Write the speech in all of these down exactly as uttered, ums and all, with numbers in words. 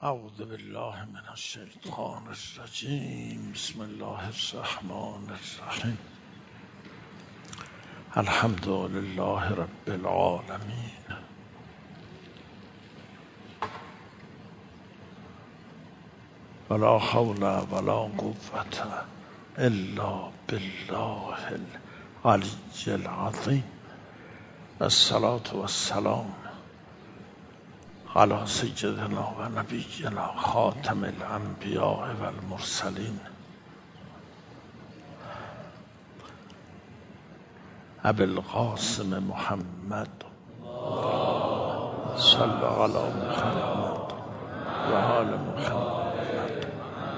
اعوذ بالله من الشیطان الرجیم. بسم الله الرحمن الرحیم. الحمد لله رب العالمین. ولا حول ولا قوة الا بالله العلی العظیم. الصلاة والسلام علی سیدنا و نبینا خاتم الانبیاء و المرسلین ابی القاسم محمد صلی علی محمد و آل محمد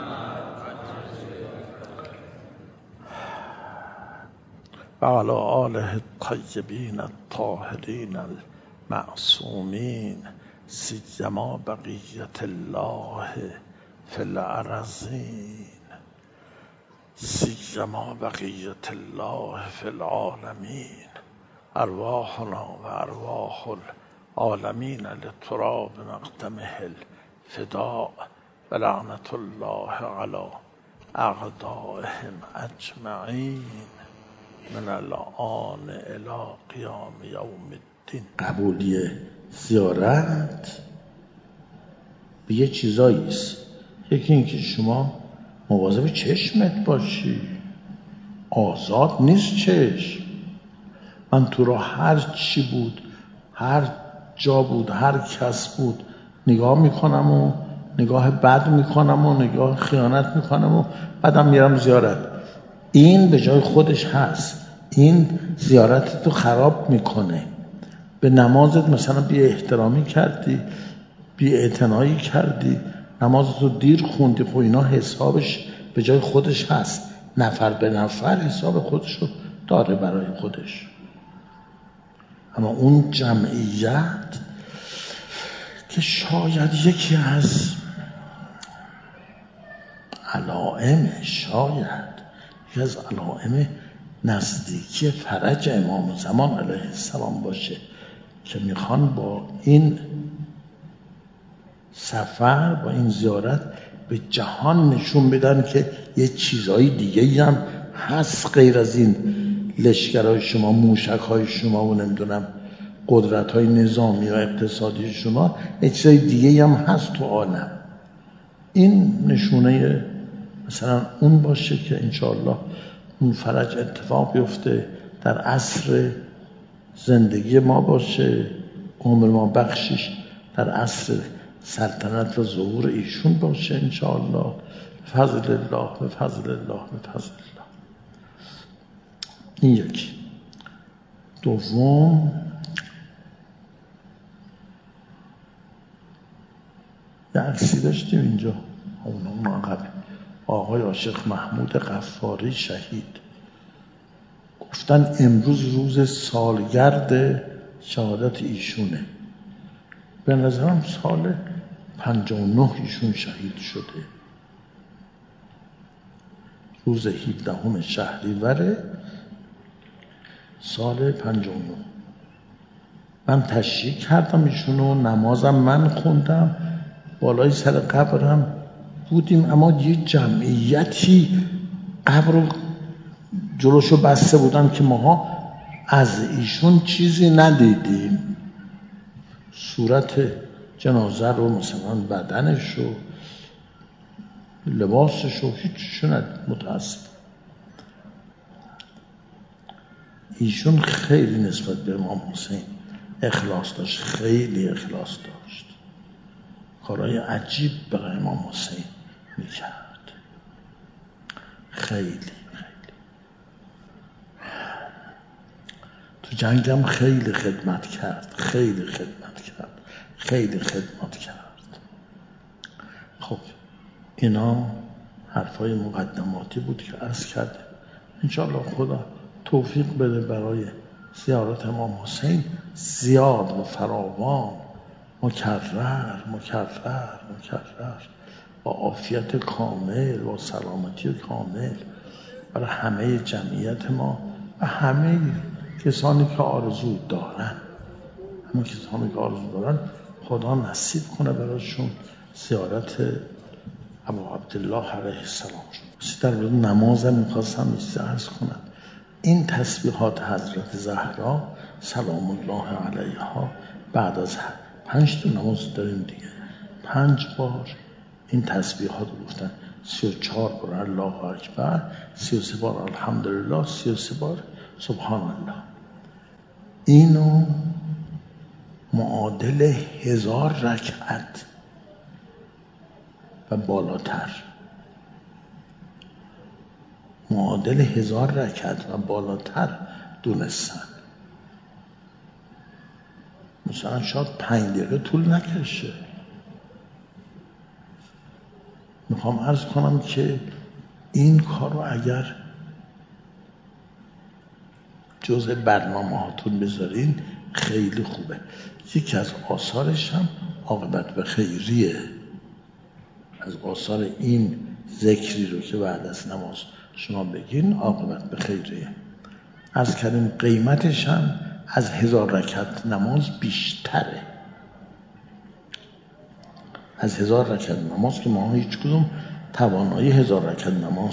و علی آله الطیبین الطاهرین المعصومین سیما بقیت الله فی الارضین سیما بقیت الله فی العالمین. ارواحنا و ارواح العالمین لتراب مقدمه الفداء و لعنت الله علی اعدائهم اجمعین من الآن الی قیام یوم الدین. قبولی زیارت به یه چیزایی است. یکی اینکه شما مواظب چشمت باشی. آزاد نیست چشم. من تو را هر چی بود، هر جا بود، هر کس بود نگاه میکنم و نگاه بد میکنم و نگاه خیانت میکنم و بعدم میرم زیارت. این به جای خودش هست. این زیارت تو خراب میکنه. به نمازت مثلا بی احترامی کردی، بی اعتنایی کردی، نمازت رو دیر خوندی، خب اینا حسابش به جای خودش هست. نفر به نفر حساب خودش رو داره برای خودش. اما اون جمعیت که شاید یکی از علائم شاید یکی از علائم نزدیکی فرج امام زمان علیه السلام باشه که میخوان با این سفر، با این زیارت به جهان نشون بدن که یه چیزهای دیگه هم هست غیر از این لشکرهای شما، موشکهای شما و نمیدونم قدرتهای نظامی و اقتصادی شما. یه چیزهای دیگه هم هست تو عالم. این نشونه مثلا اون باشه که انشاءالله اون فرج اتفاق بیفته در عصر زندگی ما باشه، عمر ما بخشش در عصر سلطنت و ظهور ایشون باشه انشاءالله. فضل الله و فضل الله و فضل الله. این یکی. دوم، یه عکسی داشتیم اینجا اون عقب آقای عاشق محمود غفاری شهید. گفتن امروز روز سالگرد شهادت ایشونه. به نظرم سال پنجاه و نه ایشون شهید شده. روز هفدهم شهریور سال پنجاه و نه. من تشییع کردم ایشونو، نمازم من خوندم، بالای سر قبرم بودیم، اما یه جمعیتی قبر رو جلوشو بسته بودن که ماها از ایشون چیزی ندیدیم. صورت جنازه رو مثلا بدنش رو لباسش رو هیچ ندید. متاسف. ایشون خیلی نسبت به امام حسین اخلاص داشت. خیلی اخلاص داشت. کارهای عجیب به امام حسین میکرد. خیلی خیلی تو جنگم خیلی خدمت کرد. خیلی خدمت کرد. خیلی خدمت کرد. خب اینا حرفای مقدماتی بود که عرض کردم. انشاءالله خدا توفیق بده برای زیارت امام حسین زیاد و فراوان، مکرر مکرر مکرر، با عافیت کامل، با سلامتی کامل برای همه جمعیت ما و همه کسانی که آرزو دارن. همه کسانی که آرزو دارن خدا نصیب کنه براشون زیارت ابو عبدالله علیه السلام شد. در مورد نمازم میخواستم ایسته عرض کنم. این تسبیحات حضرت زهرا سلام الله علیها بعد از پنج تا نماز داریم دیگه، پنج بار این تسبیحات رو گفتن، سی و چهار بار الله اکبر، سی و سه بار الحمدلله، سی و سه بار سبحان الله. اینو معادل هزار رکعت و بالاتر، معادل هزار رکعت و بالاتر دونستن. مثلا شاید پنج دقیقه طول نکشه. میخوام عرض کنم که این کار رو اگر جزء برنامه هاتون بذارین خیلی خوبه. یکی از آثارش هم عاقبت به خیریه. از آثار این ذکری رو که بعد از نماز شما بگین عاقبت به خیریه. از کردیم قیمتش هم از هزار رکعت نماز بیشتره. از هزار رکعت نماز که ما هیچ کدوم توانایی هزار رکعت نماز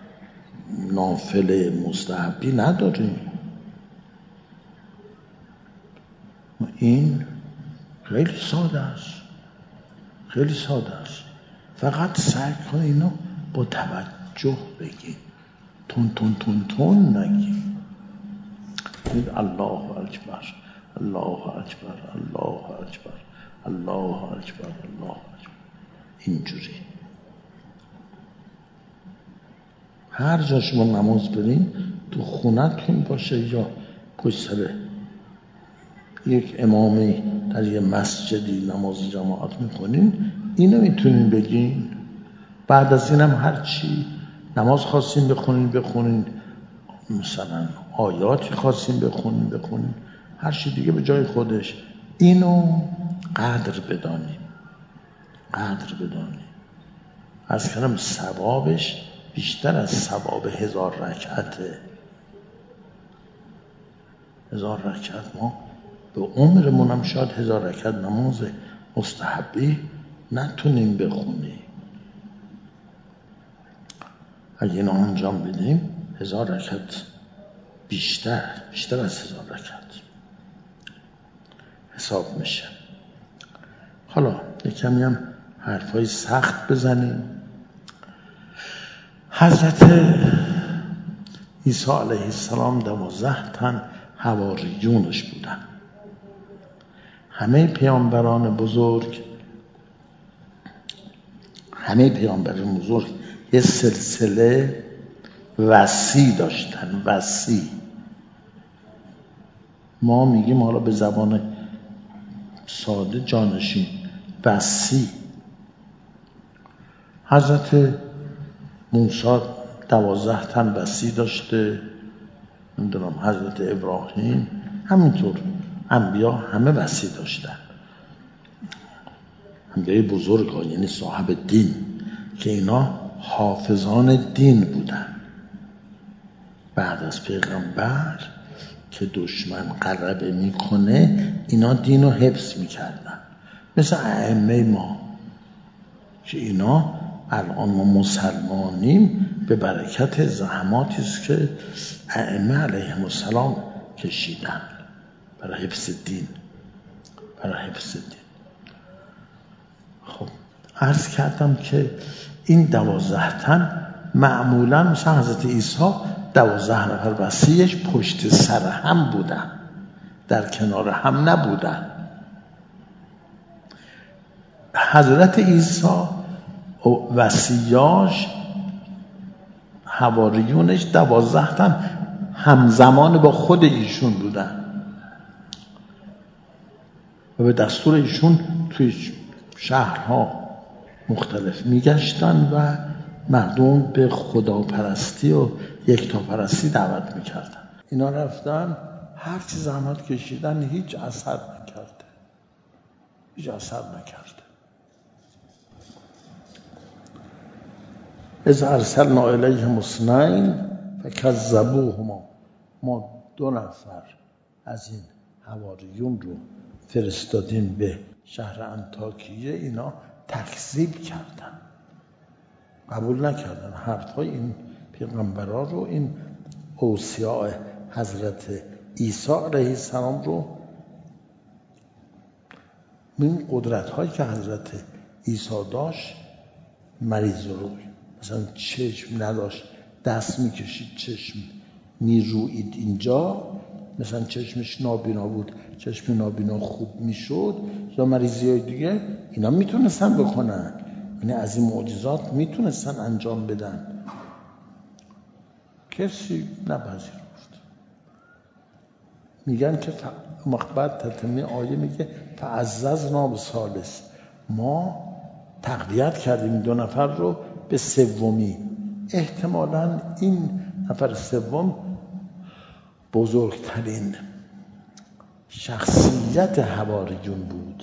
نافله مستحبی نداریم. این خیلی ساده است، خیلی ساده است. فقط سعی کن اینو با توجه بگی، تون تون تون تون نگی. الله اکبر، الله اکبر، الله اکبر، الله اکبر، الله اکبر. اینجوری هر جا شما نماز برین، تو خونتون باشه یا پشت سر یک امامی در یه مسجدی نماز جماعت میکنین، اینو میتونین بگین. بعد از اینم هر چی نماز خواستین بخونین بخونین، مثلا آیاتی خواستین بخونین بخونین، هر چی دیگه به جای خودش. اینو قدر بدانیم، قدر بدانیم. از کلام ثوابش بیشتر از ثواب هزار رکعته. هزار رکعت ما به عمرمون هم شاید هزار رکعت نماز مستحبی نتونیم بخونیم. اگه اینو انجام بدیم هزار رکعت بیشتر بیشتر از هزار رکعت حساب میشه. حالا یکمی هم حرفای سخت بزنیم. حضرت عیسی علیه السلام دوازده تن حواریونش بودن. همه پیامبران بزرگ همه پیامبران بزرگ یه سلسله وصی داشتن. وصی ما میگیم حالا به زبان ساده جانشین، وصی. حضرت موسی دوازده تن وصی داشته، نمیدونم حضرت ابراهیم همینطور. انبیا همه وصی داشتن. انبیای بزرگ ها یعنی صاحب دین که اینا حافظان دین بودن. بعد از پیغمبر که دشمن غلبه میکنه اینا دین رو حفظ میکردن، مثل ائمه ما که اینا الان ما مسلمانیم به برکت زحماتی است که ائمه علیهم السلام کشیدن برای حفظ دین، برای حفظ دین. خب عرض کردم که این دوازده تن معمولا مثل حضرت عیسی دوازده نفر وصیش پشت سر هم بودن، در کنار هم نبودن. حضرت عیسی وصیاش حواریونش دوازده تن همزمان با خود ایشون بودن و به دستور ایشون توی شهرها مختلف میگشتن و مردم به خداپرستی و یکتاپرستی دعوت میکردن. اینا رفتن هر چی زحمت کشیدن هیچ اثر نکرده، هیچ اثر نکرده. از ارسلنا الیهم اثنین فکذبوهما، ما دو نفر از این حواریون رو فرستادیم به شهر انطاکیه، اینا تکذیب کردن، قبول نکردن حرفهای این پیغمبرا رو، این اوصیاء حضرت عیسی علیه السلام رو. این قدرت هایی که حضرت عیسی داشت، مریض رو مثلا چشم نداشت، دست میکشید چشم میروید اینجا، مثلا چشمش نابینا بود، چشم نابینا خوب میشد، یا مریضی های دیگه، اینا میتونستن بکنن، یعنی از این معجزات میتونستن انجام بدن، کسی نپذیرفت. میگن که مخبت تتمی آیه میگه فعززنا بثالث، ما تقویت کردیم این دو نفر رو به سومی. احتمالاً این نفر سوم بزرگترین شخصیت حواریون بود.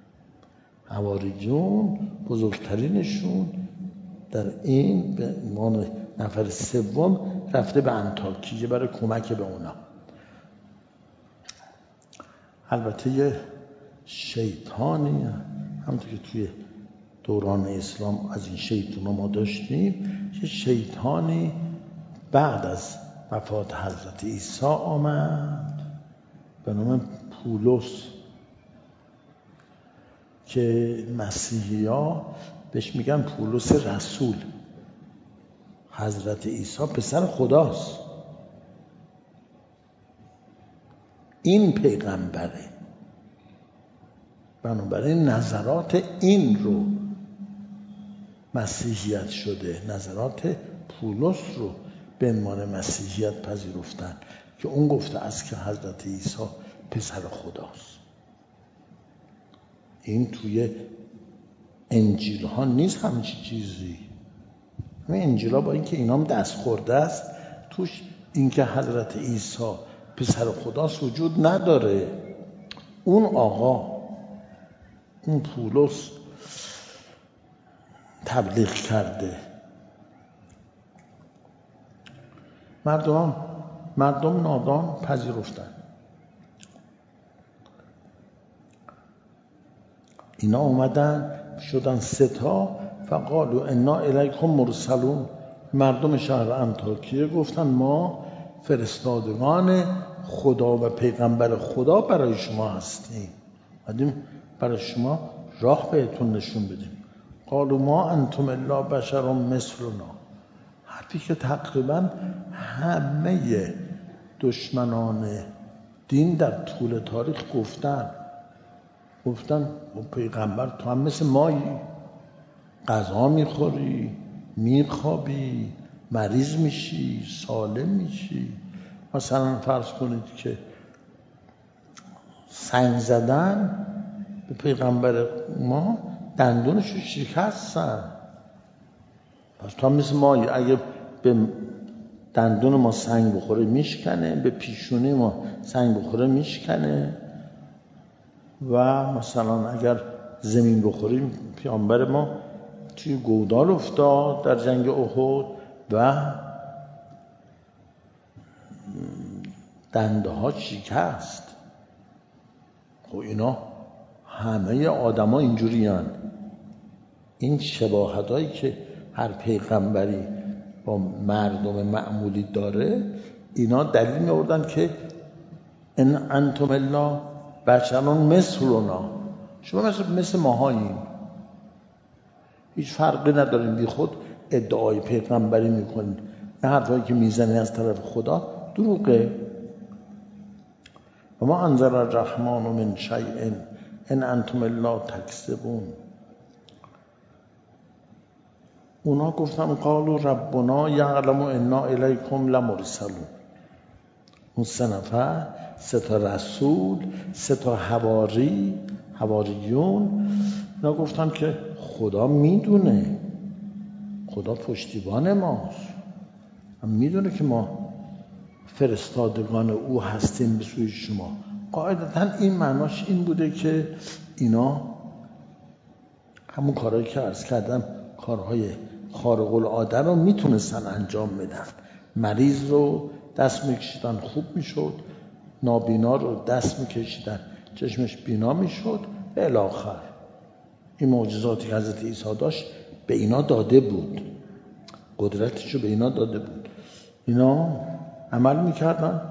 حواریون بزرگترینشون در این به عنوان نفر سوم رفته به انطاکیه برای کمک به اونا. البته یه شیطانی همونطور که توی دوران اسلام از این شیطان ما داشتیم، یه شیطانی بعد از وفات حضرت عیسی آمد به نام پولس که مسیحی ها بهش میگن پولس رسول. حضرت عیسی پسر خداست، این پیغمبره، بنابراین نظرات این رو مسیحیت شده، نظرات پولس رو به عنوان مسیحیت پذیرفتن که اون گفته است که حضرت عیسی پسر خداست. این توی انجیل ها نیست همچین چیزی. همین انجیل ها با اینکه اینام دست خورده است، توش اینکه حضرت عیسی پسر خداست وجود نداره. اون آقا، اون پولس تبلیغ کرده. مردم مردم نادان پذیرفتن. اینا اومدن شدن سه تا، فقالوا انا الیکم مرسلون. مردم شهر انطاکیه گفتن ما فرستادگان خدا و پیغمبر خدا برای شما هستیم، بعدیم برای شما راه بهتون نشون بدیم. قالوا ما انتم الا بشر مثلنا. حرفی که تقریبا همه دشمنان دین در طول تاریخ گفتن. گفتن پیغمبر تو هم مثل مایی، غذا میخوری، میخوابی، مریض میشی، سالم میشی. مثلا فرض کنید که سنگ زدن به پیغمبر ما، دندونشو شکستن. پس تو هم مثل مایی، اگه به دندون ما سنگ بخوره میشکنه، به پیشونی ما سنگ بخوره میشکنه، و مثلا اگر زمین بخوریم، پیامبر ما توی گودال افتاد در جنگ احد و دنده ها شکست. خب اینا همه آدم ها اینجوری هن. این شباهت هایی که هر پیغمبری با مردم معمولی داره، اینا دلیل می آوردن که ان انتم الا بشرون مثلنا، شما مثل, مثل ماهاییم، هیچ فرقی نداریم، بی خود ادعای پیغمبری میکنید. این حرفایی که میزنی از طرف خدا دروغه. و ما انزل الرحمن من شیء ان انتم الا تکذبون. اونا گفتن قالوا ربنا یعلم انا الیکم لمرسلون. اون سه نفر، سه تا رسول، سه تا حواری، حواریون، اونا گفتن که خدا میدونه، خدا پشتیبان ماست، میدونه که ما فرستادگان او هستیم به سوی شما. قاعدتا این معناش این بوده که اینا همون کارهایی که عرض کردم، کارهای خارق العاده رو میتونستن انجام بدن. مریض رو دست میکشیدن خوب میشد، نابینا رو دست میکشیدن چشمش بینا میشد، الی آخر. این معجزاتی که حضرت عیسی داشت به اینا داده بود، قدرتشو به اینا داده بود. اینا عمل میکردن،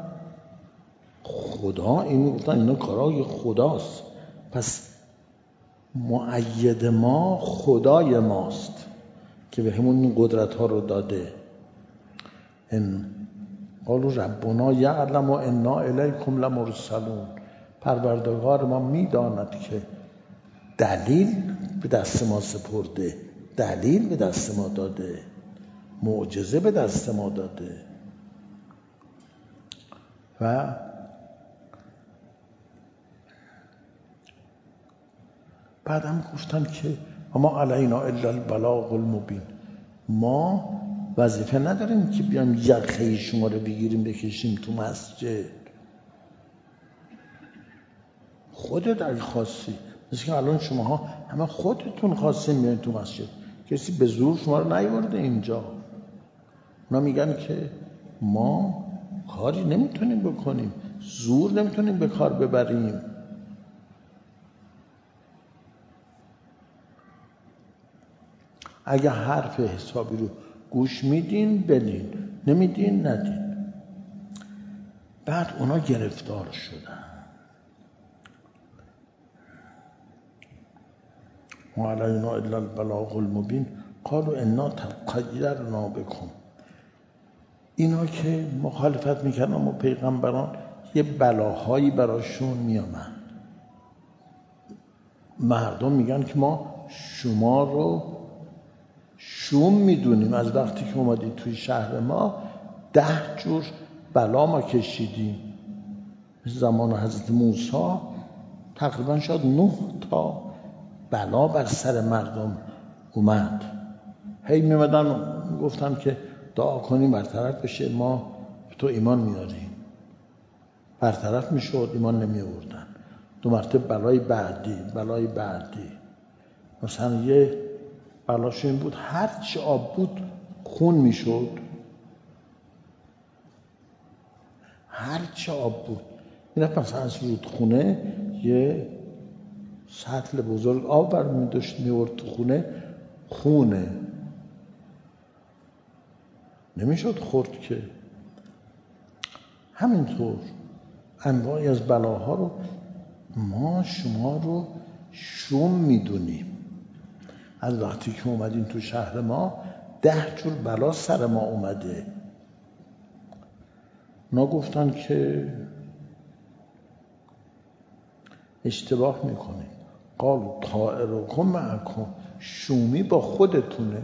خدا این میگفتن اینا کارهای خداست. پس مؤید ما خدای ماست که به همون این قدرت ها رو داده. ان قالوا ربنا یعلم و انا الیکم لمرسلون. پروردگار ما میداند که دلیل به دست ما سپرده، دلیل به دست ما داده، معجزه به دست ما داده. و بعد هم گفتن که اما علینا الا البلاغ المبین. ما وظیفه نداریم که بیایم یقه شما رو بگیریم بکشیم تو مسجد. خودت اگه خواستی، مثل که الان شماها همه خودتون خواستین بیاین تو مسجد، کسی به زور شما رو نیاورده اینجا. اونا میگن که ما کاری نمیتونیم بکنیم، زور نمیتونیم به کار ببریم. اگه حرف حسابی رو گوش میدین بدین، نمیدین ندین. بعد اونا گرفتار شدن. و علینا الا البلاغ المبین قالوا انا تطیرنا بکم. اینا که مخالفت میکردن و پیغمبران یه بلاهایی براشون میامد. مردم میگن که ما شما رو شوم میدونیم، از وقتی که اومدید توی شهر ما ده جور بلا ما کشیدیم. زمان حضرت موسی تقریبا شاید نه تا بلا بر سر مردم اومد. هی میمدن گفتن که دعا کنیم برطرف بشه، ما تو ایمان میاریم. برطرف میشد، ایمان نمی آوردن. دو مرتبه بلای بعدی بلای بعدی مثلا یه بلاش این بود هر چی آب بود خون میشد. هر چی آب بود این مثلا از رودخونه یه سطل بزرگ آب برمی داشت میورد تو خونه، خونه نمیشد خورد که. همینطور انواعی از بلاها رو ما شما رو شوم میدونیم. از وقتی که اومدین تو شهر ما ده جور بلا سر ما اومده. اونا گفتن که اشتباه میکنید. قالوا طائرکم معکم. شومی با خودتونه.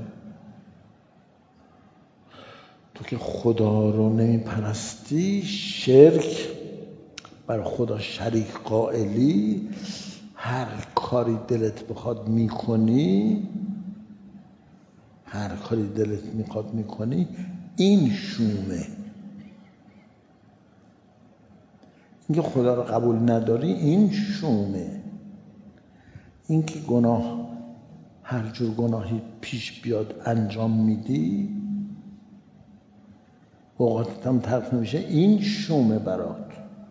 تو که خدا رو نمیپرستی، شرک بر خدا شریک قائلی، هر کاری دلت بخواد میکنی، هر کاری دلت میخواد میکنی، این شومه. اینکه خدا رو قبول نداری این شومه. اینکه گناه هر جور گناهی پیش بیاد انجام میدی، اوقاتت هم تلخ نمیشه، این شومه برات.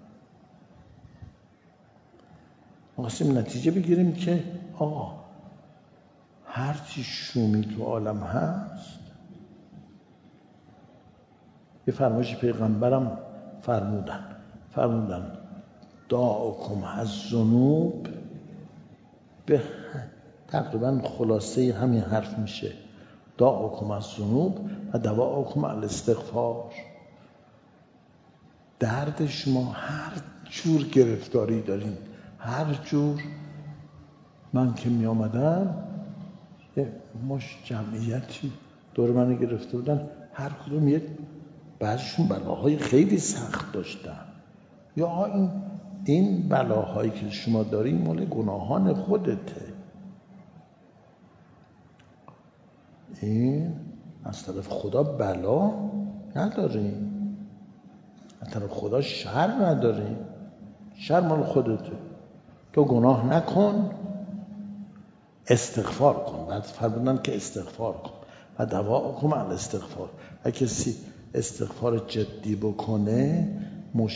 خواستیم نتیجه بگیریم که آقا هر چی شومی تو عالم هست، یه فرمایش پیغمبرم فرمودن فرمودن داعکم از ذنوب، به تقریبا خلاصه همین حرف میشه. داعکم از ذنوب و دواعکم الاستغفار. درد شما هر جور گرفتاری دارین، هر جور. من که می آمدم یه مش جمعیتی دور من گرفته بودن، هر کدوم یه بعضشون بلاهای خیلی سخت داشتن. یا این این بلاهایی که شما دارین مال گناهان خودته، این از طرف خدا بلا ندارین، از طرف خدا شر ندارین، شر مال خودته. تو گناه نکن، استغفار کن. بعد فرمودن که استغفار کن و دواعکم الاستغفار. اگه کسی استغفار جدی بکنه،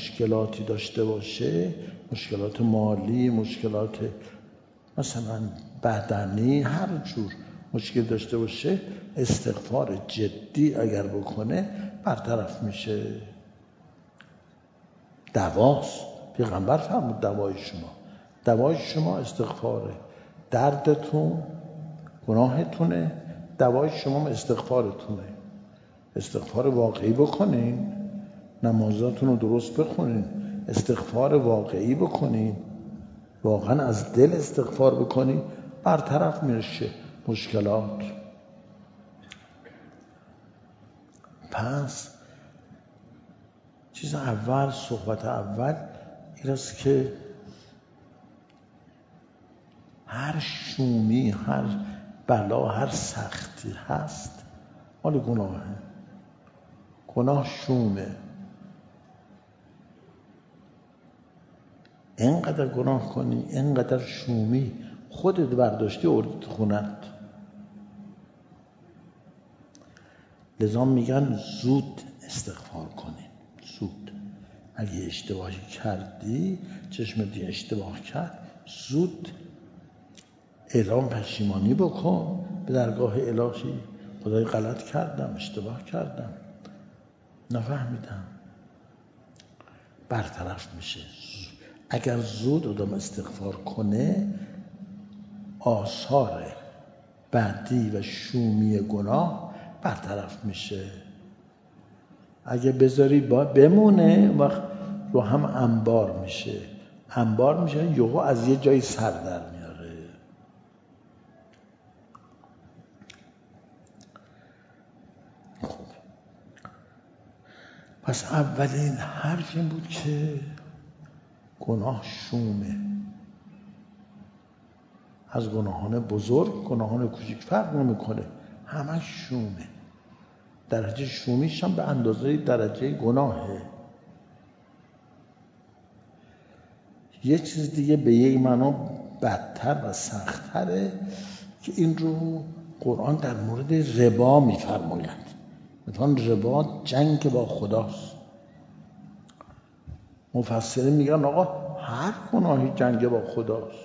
مشکلاتی داشته باشه، مشکلات مالی، مشکلات مثلا بدنی، هر جور مشکل داشته باشه استغفار جدی اگر بکنه برطرف میشه. دواست. پیغمبر فرمود دوای شما دوای شما استغفاره. دردتون گناهتونه، دوای شما استغفارتونه. استغفار واقعی بکنین، نمازاتون رو درست بخونین، استغفار واقعی بکنین، واقعا از دل استغفار بکنین، برطرف میشه مشکلات. پس چیز اول، صحبت اول این است که هر شومی، هر بلا، هر سختی هست مال گناهه. گناه شومه. اینقدر گناه کنی، اینقدر شومی، خودت برداشتی اردت خونت. لذا میگن زود استغفار کنین، زود. اگه اشتباهی کردی، چشمت اشتباه کرد، زود اعلام پشیمانی بکن به درگاه الهی. خدای غلط کردم، اشتباه کردم، نفهمیدم. برطرف میشه. اگر زود آدم استغفار کنه، آثار بعدی و شومی گناه برطرف میشه. اگه بذاری با بمونه، وقت رو هم انبار میشه. انبار میشه یهو از یه جای سر در میاره. خب پس اولین حرف این بود که گناه شومه. از گناهان بزرگ، گناهان کوچیک فرق نمیکنه، همه شومه. درجه شومیش هم به اندازه درجه گناهه. یه چیز دیگه به یک معنا بدتر و سخت‌تره که این رو قرآن در مورد ربا می‌فرماید. مثلا ربا جنگ با خداست. مفسرین میگن آقا هر گناهی جنگ با خداست.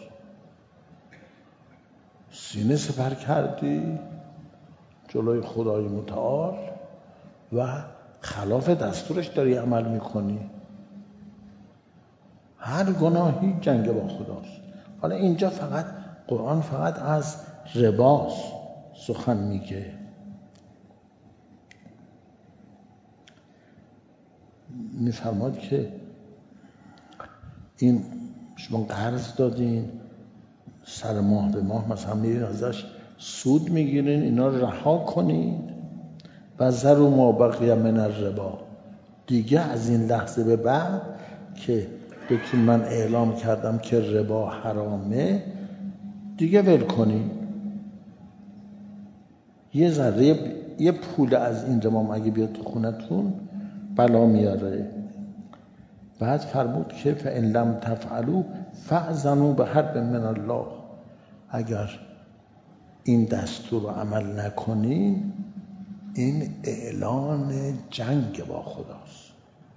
سینه سپر کردی جلوی خدای متعال و خلاف دستورش داری عمل میکنی، هر گناهی جنگ با خداست. حالا اینجا فقط قرآن فقط از رباست سخن میگه. میفرماد که این شما قرض دادین، سر ماه به ماه مثلا میرین ازش سود میگیرین، اینا رها کنین. و ذروا ما بقی من الربا، دیگه از این لحظه به بعد که بهتون من اعلام کردم که ربا حرامه، دیگه ول کنین. یه ذره یه پول از این ربا اگه بیاد تو خونتون بلا میاره. بعد فرمود که فإن لم تفعلوا فأذنوا بحرب من الله، اگر این دستور رو عمل نکنین این اعلان جنگ با خداست.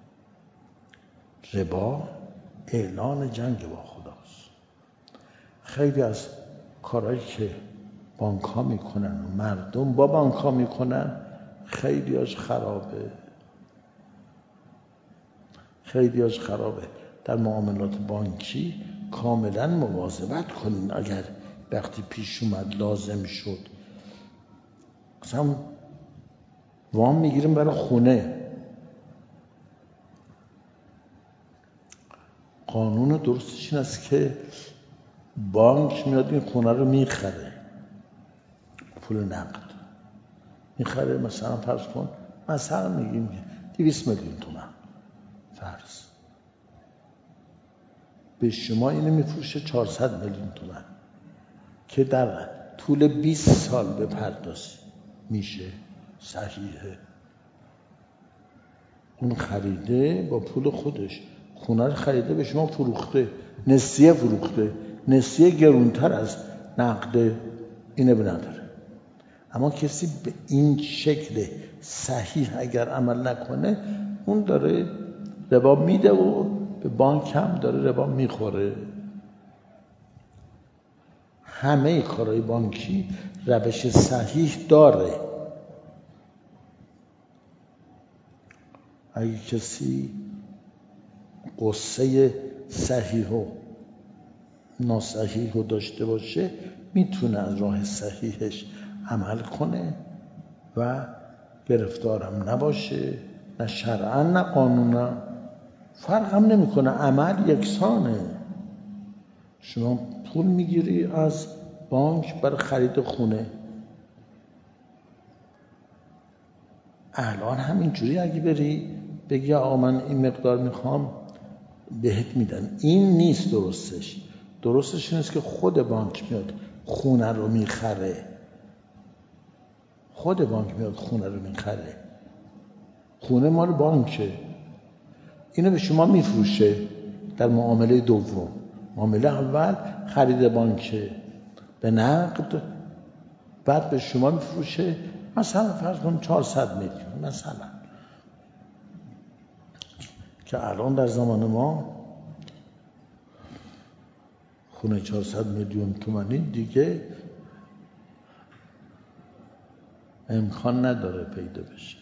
ربا اعلان جنگ با خداست. خیلی از کارهایی که بانک ها میکنن و مردم با بانک ها میکنن خیلی هاش خرابه، خیلی هاش خرابه. در معاملات بانکی کاملا مواظبت کنین. اگر وقتی پیش اومد لازم شد، مثلا وام میگیریم برای خونه، قانون درستش این است که بانک میاد این خونه رو میخره، پول نقد میخره. مثلا فرض کن مثلا میگیم دویست میلیون تومان فرض، به شما اینو میفروشه چهارصد میلیون تومان که در طول بیست سال بپردازی میشه. صحیحه. اون خریده با پول خودش خونه رو خریده، به شما فروخته، نسیه فروخته. نسیه گرونتر از نقد، اینه به نداره. اما کسی به این شکل صحیح اگر عمل نکنه، اون داره ربا میده و به بانک هم داره ربا میخوره. همه کارهای بانکی روش صحیح داره. اگه کسی قصه صحیح و ناصحیح رو داشته باشه میتونه از راه صحیحش عمل کنه و گرفتارم نباشه، نه شرعاً نه قانونا، فرق هم نمیکنه، عمل یکسانه. شما پول میگیری از بانک برای خرید خونه، الان همینجوری اگه بری بگی آقا من این مقدار میخوام بهت میدن، این نیست درستش. درستش نیست که خود بانک میاد خونه رو میخره، خود بانک میاد خونه رو میخره، خونه مال بانکه، اینو به شما میفروشه در معامله دوم. معامله اول خرید بانکه به نقد، بعد به شما میفروشه مثلا فرض کن چهارصد میلیون مثلا، که الان در زمان ما خونه چهارصد میلیون تومانی دیگه امکان نداره پیدا بشه.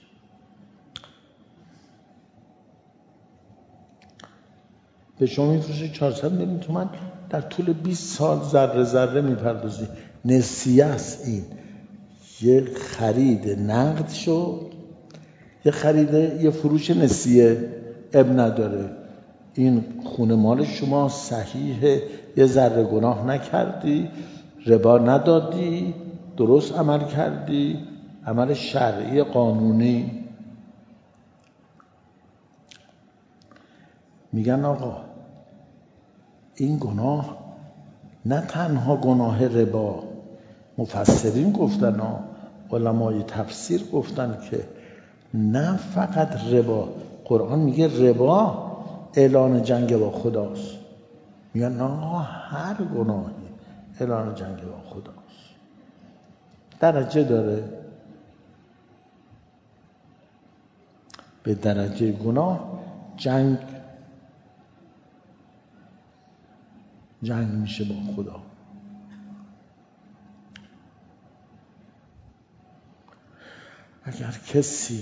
به شما میفروشه چهارصد میلیون تومان، در طول بیست سال ذره ذره میپردازی. نسیه است این، یه خرید نقد شد، یه خرید یه فروش نسیه، اب نداره. این خونه مال شما صحیحه، یه ذره گناه نکردی، ربا ندادی، درست عمل کردی، عمل شرعی قانونی. میگن آقا این گناه نه تنها گناه ربا، مفسرین گفتن ها، علمای تفسیر گفتن که نه فقط ربا، قرآن میگه ربا اعلان جنگ با خداست. میگن نه هر گناهی اعلان جنگ با خداست، درجه داره. به درجه گناه جنگ جنگ میشه با خدا. اگر کسی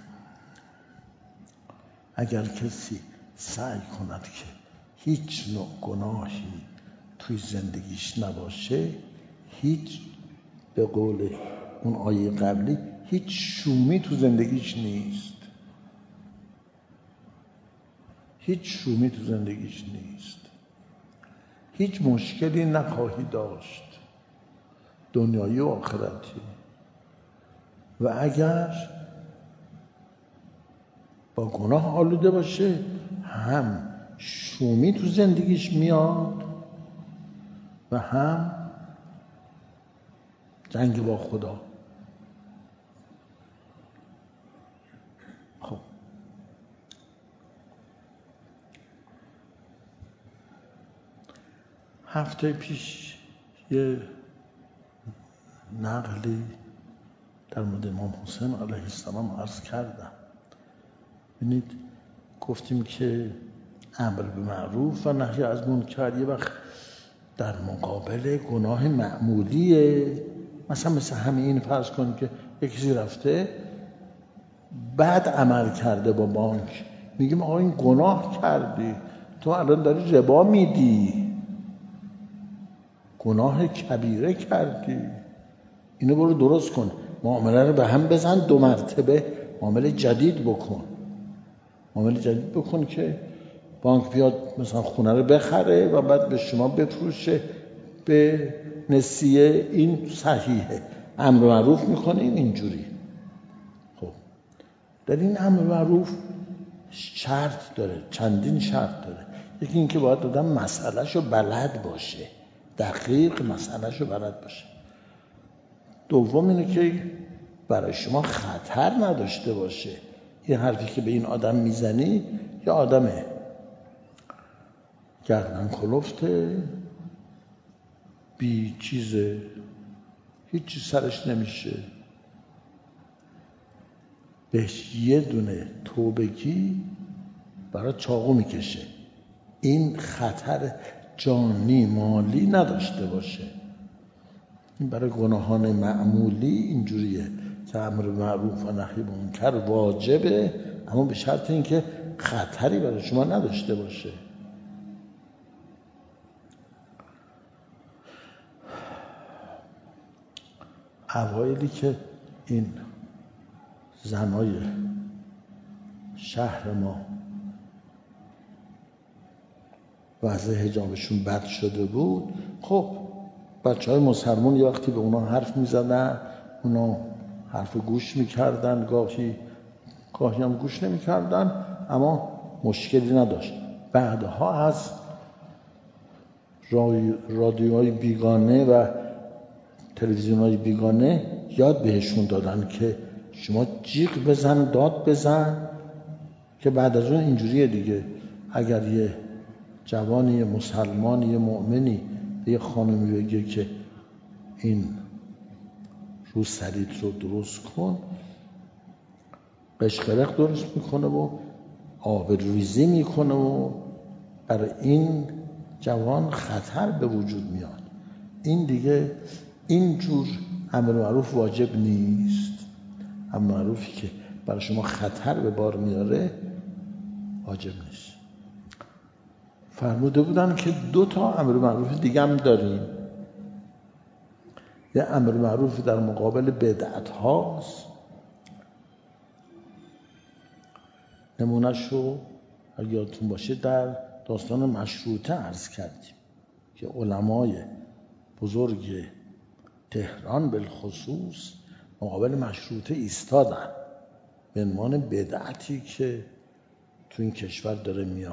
اگر کسی سعی کند که هیچ نوع گناهی توی زندگیش نباشه، هیچ، به قول اون آیه قبلی، هیچ شومی تو زندگیش نیست، هیچ شومی تو زندگیش نیست، هیچ مشکلی نخواهی داشت دنیایی و آخرتی. و اگر با گناه آلوده باشه هم شومی تو زندگیش میاد و هم جنگ با خدا. خب هفته پیش یه نقلی در مورد امام حسین علیه السلام عرض کردم. ببینید گفتیم که امر به معروف و نهی از منکر یه وقت در مقابل گناه معمولیه، مثلا مثل همین فرض کن که یک کسی رفته بد عمل کرده با بانک، میگیم آقا این گناه کردی، تو الان داری ربا میدی، گناه کبیره کردی، اینو برو درست کن، معامله رو به هم بزن، دو مرتبه معامله جدید بکن، معامله جدید بکن که بانک بیاد مثلا خونه رو بخره و بعد به شما بفروشه به نسیه. این صحیحه، امر معروف میکنیم اینجوری. خب در این امر معروف شرط داره، چندین شرط داره. یکی این که باید آدم مسئلهشو بلد باشه، دقیق مسئلهشو بلد باشه. دوم اینه که برای شما خطر نداشته باشه. این حرفی که به این آدم میزنی یا آدمه گردن کلفته، بی چیزه، هیچی سرش نمیشه، بهش یه دونه توبگی برای چاقو میکشه، این خطر جانی مالی نداشته باشه. این برای گناهان معمولی اینجوریه که امر معروف و نهی منکر واجبه، اما به شرط اینکه خطری برای شما نداشته باشه. اوایلی که این زنای شهر ما وضع حجابشون بد شده بود، خب بچه های مسلمان یه وقتی به اونا حرف میزدن، اونا حرف گوش میکردن، گاهی گاهی هم گوش نمیکردن، اما مشکلی نداشت. بعدها از رادیوهای بیگانه و تلویزیونهای بیگانه یاد بهشون دادن که شما جیغ بزن، داد بزن، که بعد از اون اینجوریه دیگه. اگر یه جوانی، یه مسلمانی، یه مؤمنی به یه خانمی بگه که این رو سریت رو درست کن، قشقرق درست میکنه و آبروریزی میکنه و برای این جوان خطر به وجود میاد. این دیگه اینجور امر معروف واجب نیست. امر معروفی که برای شما خطر به بار میاره واجب نیست. فرموده بودن که دو تا امر معروف دیگه هم داریم. یه امر معروف در مقابل بدعت هاست. نمونهشو اگه یادتون باشه در داستان مشروطه عرض کردیم که علمای بزرگ تهران بالخصوص مقابل مشروطه ایستادن به عنوان بدعتی که تو این کشور داره میاد.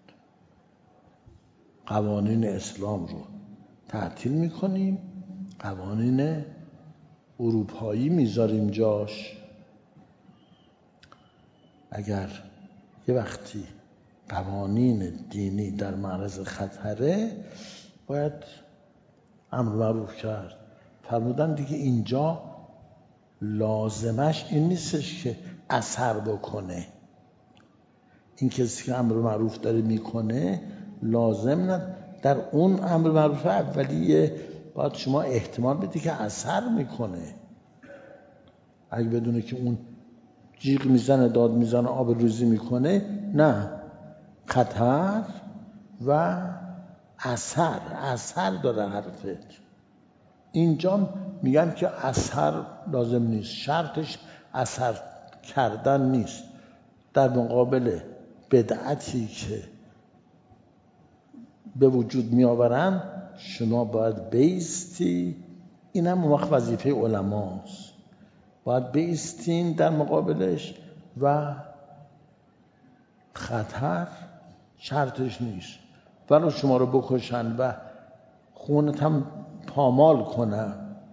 قوانین اسلام رو تعطیل میکنیم، قوانین اروپایی میذاریم جاش. اگر یه وقتی قوانین دینی در معرض خطره باید امر معروف کرد. فرمودن دیگه اینجا لازمش این نیستش که اثر بکنه. این کسی که امر معروف داره میکنه لازم نه در اون امر معروف اولیه باید شما احتمال بدی که اثر میکنه. اگه بدونه که اون جیغ میزنه، داد میزنه، آب روزی میکنه، نه، خطر و اثر اثر داره حرفت. اینجا میگن که اثر لازم نیست، شرطش اثر کردن نیست. در مقابل بدعتی که به وجود می آورن شما باید بایستی. این هم وقت وظیفه علماست، باید بایستین در مقابلش و خطر شرطش نیست. ولو شما رو بکشن و خونت هم پامال کنن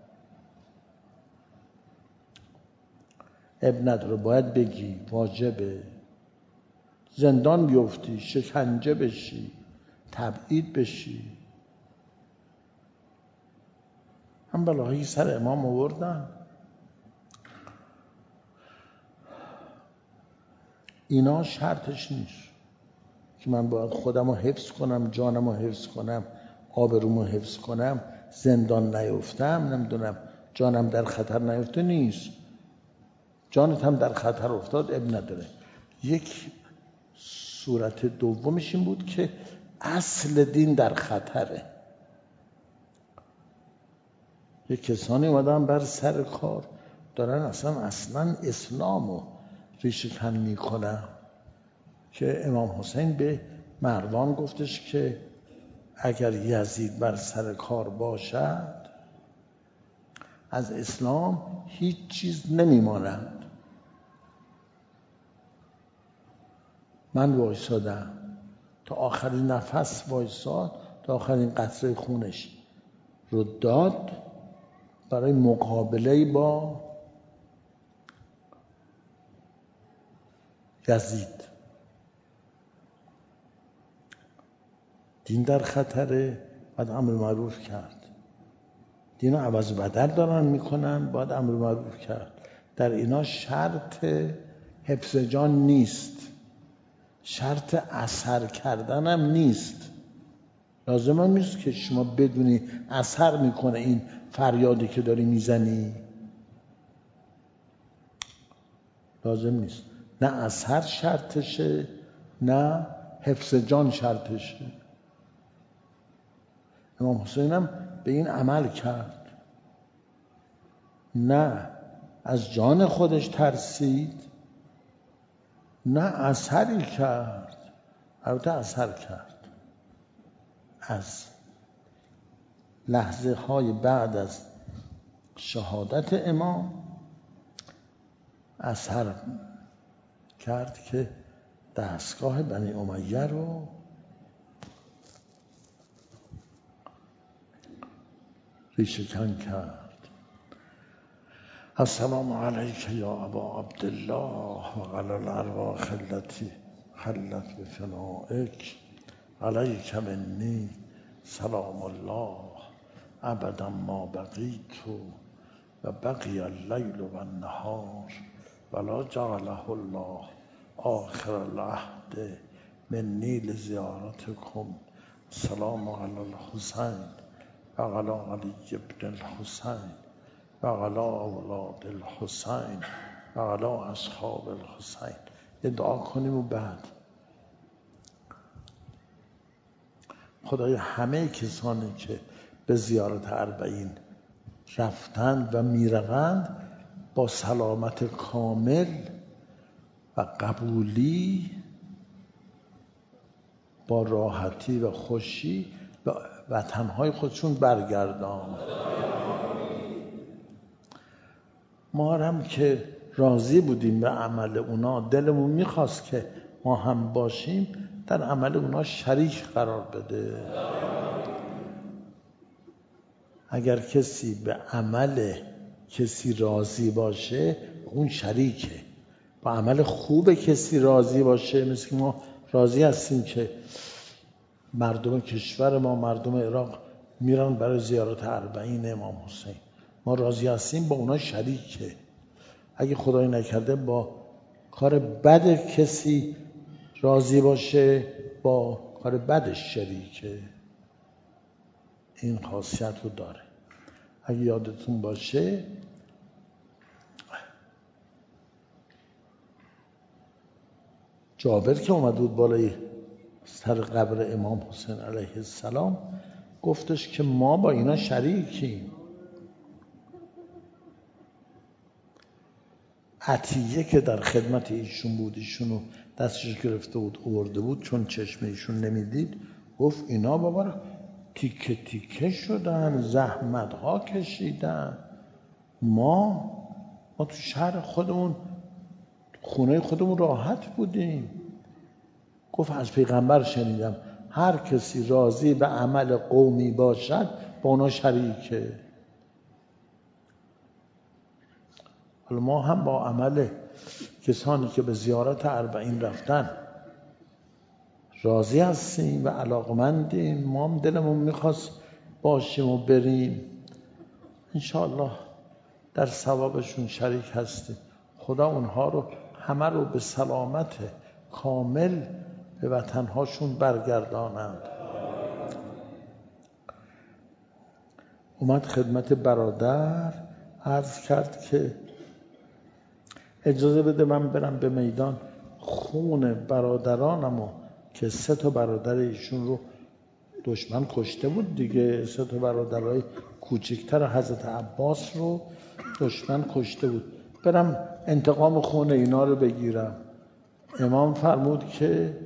اب نداره، باید بگی، واجبه. زندان بیفتی، شکنجه بشی، تبعید بشی. هم بلاهایی سر امام آوردن. اینا شرطش نیست که من باید خودم رو حفظ کنم، جانم رو حفظ کنم، آبروم رو حفظ کنم، زندان نیفتم، نمیدونم جانم در خطر نیفته. نیست، جانت هم در خطر افتاد اب نداره. یک صورت دومش این بود که اصل دین در خطره. یک کسانی اومدن بر سر کار دارن اصلا اصلا اسلامو ریشه کن میکنن که امام حسین به مردان گفتش که اگر یزید بر سر کار باشد از اسلام هیچ چیز نمیماند. من وایسادم تا آخرین نفس وایساد، تا آخرین قطره خونش رو داد برای مقابله با یزید. دین در خطره، باید امر معروف کرد. دین رو عوض بدل دارن میکنن، باید امر معروف کرد. در اینا شرط حفظ جان نیست، شرط اثر کردن هم نیست. لازم هم نیست که شما بدونی اثر میکنه این فریادی که داری میزنی. لازم نیست. نه اثر شرطشه نه حفظ جان شرطشه. امام حسین هم به این عمل کرد، نه از جان خودش ترسید نه اثری کرد. البته اثر کرد. از لحظه های بعد از شهادت امام اثر کرد که دستگاه بنی امیه رو ریشه کن کرد. السلام علیک یا ابا عبدالله و علی الارواح التي حلت بفنائک علیک منی سلام الله ابدا ما بقیت و بقی اللیل و النهار ولا جعله الله آخر العهد منی لزیارتکم. سلام علی الحسین و علی علی ابن الحسین و علی اولاد الحسین و علی اصحاب الحسین. یه دعا کنیم و بعد خدای همه کسانی که به زیارت اربعین رفتند و میروند با سلامت کامل و قبولی، با راحتی و خوشی به وطنهای خودشون برگردان. ما هم که راضی بودیم به عمل اونا، دلمون میخواست که ما هم باشیم در عمل اونا شریک قرار بده. اگر کسی به عمل کسی راضی باشه اون شریکه. با عمل خوب کسی راضی باشه، مثل که ما راضی هستیم که مردم کشور ما، مردم عراق میرن برای زیارت اربعین امام حسین، ما راضی هستیم، با اونا شریکه. اگه خدای نکرده با کار بد کسی راضی باشه، با کار بدش شریکه. این خاصیت رو داره. اگه یادتون باشه جابر که اومد بود بالای سر قبر امام حسین علیه السلام گفتش که ما با اینا شریکیم. عطیه که در خدمت ایشون بود، ایشونو دستش گرفته بود آورده بود، چون چشم ایشون نمیدید، گفت اینا بابا تیکه تیکه شدن، زحمت ها کشیدن، ما ما تو شهر خودمون خونه خودمون راحت بودیم. گفت از پیغمبر شنیدم هر کسی راضی به عمل قومی باشد با اونا شریکه. حالا ما هم با عمل کسانی که به زیارت اربعین رفتن راضی هستیم و علاقمندیم. ما هم دلمون میخواست باشیم و بریم. انشاءالله در ثوابشون شریک هستیم. خدا اونها رو همه رو به سلامت کامل به وطنهاشون برگردانند. اومد خدمت برادر عرض کرد که اجازه بده من برم به میدان خون برادرانمو که سه تا برادر ایشون رو دشمن کشته بود دیگه، سه تا برادرای کوچکتر حضرت عباس رو دشمن کشته بود، برم انتقام خون اینا رو بگیرم. امام فرمود که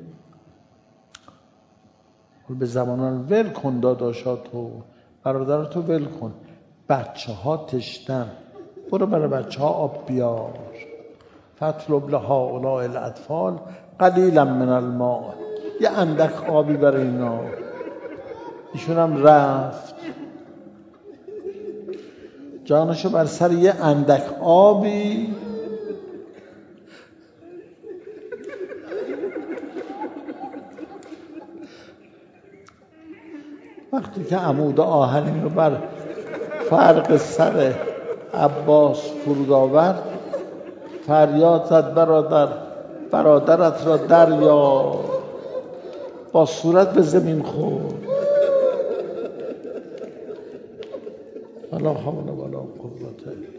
به زبانان ول کن داداشاتو، برادراتو ول کن، بچه ها تشنن، برو برای بچه ها آب بیار. فاطلب لهؤلاء الاطفال قلیلا من الماء، یه اندک آبی برای اینا. ایشون هم رفت جانشو بر سر یه اندک آبی وقتی که عمود آهنین رو بر فرق سر عباس فرود آورد، فریاد زد برادر برادرت را دریا، با صورت به زمین خورد. ولا حول ولا قوة الا